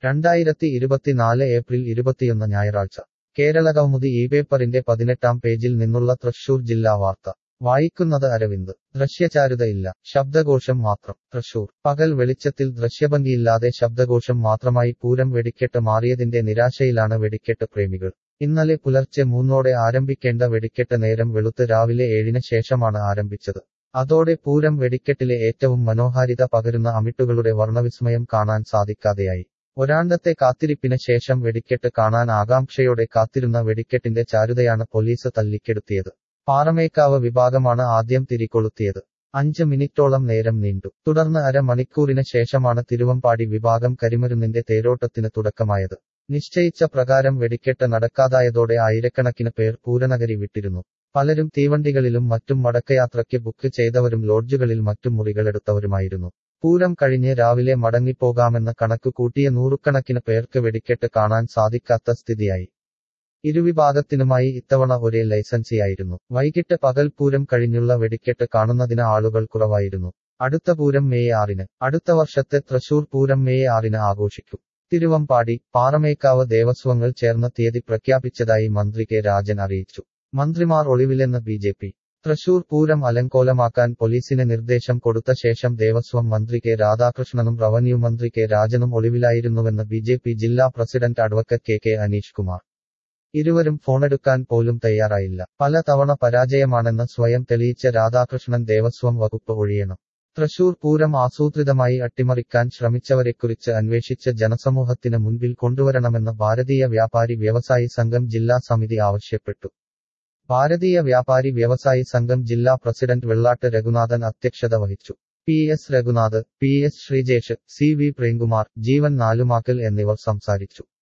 2024 April 21 ഞായറാഴ്ച കേരളകൗമുദി ഈ പേപ്പറിന്റെ 18-ാം പേജിൽ നിന്നുള്ള തൃശൂർ ജില്ലാ വാർത്ത വായിക്കുന്നത് അരവിന്ദ്. ദൃശ്യചാരുതയില്ല, ശബ്ദഘോഷം മാത്രം. തൃശൂർ പകൽ വെളിച്ചത്തിൽ ദൃശ്യഭംഗിയില്ലാതെ ശബ്ദഘോഷം മാത്രമായി പൂരം വെടിക്കെട്ട് മാറിയതിന്റെ നിരാശയിലാണ് വെടിക്കെട്ട് പ്രേമികൾ. ഇന്നലെ പുലർച്ചെ 3-ഓടെ ആരംഭിക്കേണ്ട വെടിക്കെട്ട് നേരം വെളുത്ത് രാവിലെ 7-ന് ശേഷമാണ് ആരംഭിച്ചത്. അതോടെ പൂരം വെടിക്കെട്ടിലെ ഏറ്റവും മനോഹാരിത പകരുന്ന അമിട്ടുകളുടെ വർണ്ണവിസ്മയം കാണാൻ സാധിക്കാതെയായി. ഒരാണ്ടത്തെ കാത്തിരിപ്പിന് ശേഷം വെടിക്കെട്ട് കാണാൻ ആകാംക്ഷയോടെ കാത്തിരുന്ന വെടിക്കെട്ടിന്റെ ചാരുതയാണ് പോലീസ് തല്ലിക്കെടുത്തിയത്. പാറമേക്കാവ് വിഭാഗമാണ് ആദ്യം തിരികൊളുത്തിയത്. 5 മിനിറ്റോളം നേരം നീണ്ടു. തുടർന്ന് അരമണിക്കൂറിന് ശേഷമാണ് തിരുവമ്പാടി വിഭാഗം കരിമരുന്നിന്റെ തേരോട്ടത്തിന് തുടക്കമായത്. നിശ്ചയിച്ച പ്രകാരം വെടിക്കെട്ട് നടക്കാതായതോടെ ആയിരക്കണക്കിന് പേർ പൂരനഗരി വിട്ടിരുന്നു. പലരും തീവണ്ടികളിലും മറ്റും മടക്കയാത്രയ്ക്ക് ബുക്ക് ചെയ്തവരും ലോഡ്ജുകളിൽ മറ്റും മുറികളെടുത്തവരുമായിരുന്നു. പൂരം കഴിഞ്ഞ് രാവിലെ മടങ്ങിപ്പോകാമെന്ന് കണക്കു കൂട്ടിയ നൂറുകണക്കിന് പേർക്ക് വെടിക്കെട്ട് കാണാൻ സാധിക്കാത്ത സ്ഥിതിയായി. ഇരുവിഭാഗത്തിനുമായി ഇത്തവണ ഒരേ ലൈസൻസിയായിരുന്നു. വൈകിട്ട് പകൽ പൂരം കഴിഞ്ഞുള്ള വെടിക്കെട്ട് കാണുന്നതിന് ആളുകൾ കുറവായിരുന്നു. അടുത്ത പൂരം മെയ് 6-ന്. അടുത്ത വർഷത്തെ തൃശൂർ പൂരം മെയ് 6-ന് ആഘോഷിക്കും. തിരുവമ്പാടി, പാറമേക്കാവ് ദേവസ്വങ്ങൾ ചേർന്ന് തീയതി പ്രഖ്യാപിച്ചതായി മന്ത്രി കെ രാജൻ അറിയിച്ചു. മന്ത്രിമാർ ഒളിവിലെന്ന് ബി.ജെ.പി. തൃശൂർ പൂരം അലങ്കോലമാക്കാൻ പോലീസിന് നിർദ്ദേശം കൊടുത്ത ശേഷം ദേവസ്വം മന്ത്രി കെ രാധാകൃഷ്ണനും റവന്യൂ മന്ത്രി കെ രാജനും ഒളിവിലായിരുന്നുവെന്ന് ബി.ജെ.പി. ജില്ലാ president advocate K Aneesh Kumar. ഇരുവരും ഫോണെടുക്കാൻ പോലും തയ്യാറായില്ല. പല തവണ പരാജയമാണെന്ന് സ്വയം തെളിയിച്ച രാധാകൃഷ്ണൻ ദേവസ്വം വകുപ്പ് ഒഴിയണം. തൃശൂർ പൂരം ആസൂത്രിതമായി അട്ടിമറിക്കാൻ ശ്രമിച്ചവരെക്കുറിച്ച് അന്വേഷിച്ച് ജനസമൂഹത്തിന് മുൻപിൽ കൊണ്ടുവരണമെന്ന് ഭാരതീയ വ്യാപാരി വ്യവസായി സംഘം ജില്ലാ സമിതി ആവശ്യപ്പെട്ടു. ഭാരതീയ വ്യാപാരി വ്യവസായി സംഘം ജില്ലാ പ്രസിഡന്റ് വെള്ളാട്ട് രഘുനാഥൻ അധ്യക്ഷത വഹിച്ചു. PS. Raghunath, PS. Sreejesh, CV. Premkumar, Jeevan Nalumakkal എന്നിവർ സംസാരിച്ചു.